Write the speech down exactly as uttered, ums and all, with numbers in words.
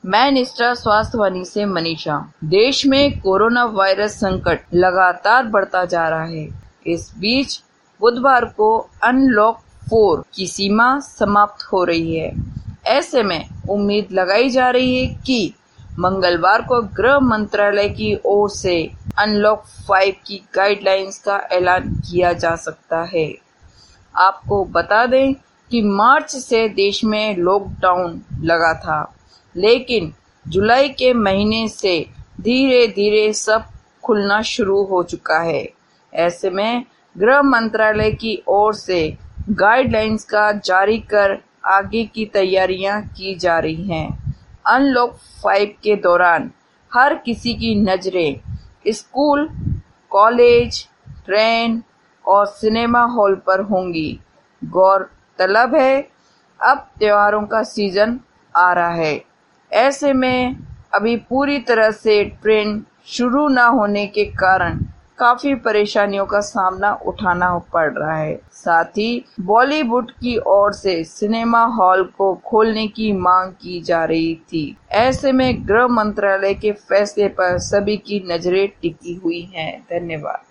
मैं निष्ठा स्वास्थ्यवाणी से मनीषा। देश में कोरोना वायरस संकट लगातार बढ़ता जा रहा है। इस बीच बुधवार को अनलॉक फोर की सीमा समाप्त हो रही है। ऐसे में उम्मीद लगाई जा रही है कि मंगलवार को गृह मंत्रालय की ओर से अनलॉक फाइव की गाइडलाइंस का ऐलान किया जा सकता है। आपको बता दें कि मार्च से देश में लॉकडाउन लगा था, लेकिन जुलाई के महीने से धीरे धीरे सब खुलना शुरू हो चुका है। ऐसे में गृह मंत्रालय की ओर से गाइडलाइंस का जारी कर आगे की तैयारियां की जा रही हैं। अनलॉक फाइव के दौरान हर किसी की नजरें स्कूल, कॉलेज, ट्रेन और सिनेमा हॉल पर होंगी। गौरतलब है, अब त्योहारों का सीजन आ रहा है। ऐसे में अभी पूरी तरह से ट्रेन शुरू न होने के कारण काफी परेशानियों का सामना उठाना पड़ रहा है। साथ ही बॉलीवुड की ओर से सिनेमा हॉल को खोलने की मांग की जा रही थी। ऐसे में गृह मंत्रालय के फैसले पर सभी की नजरें टिकी हुई हैं। धन्यवाद।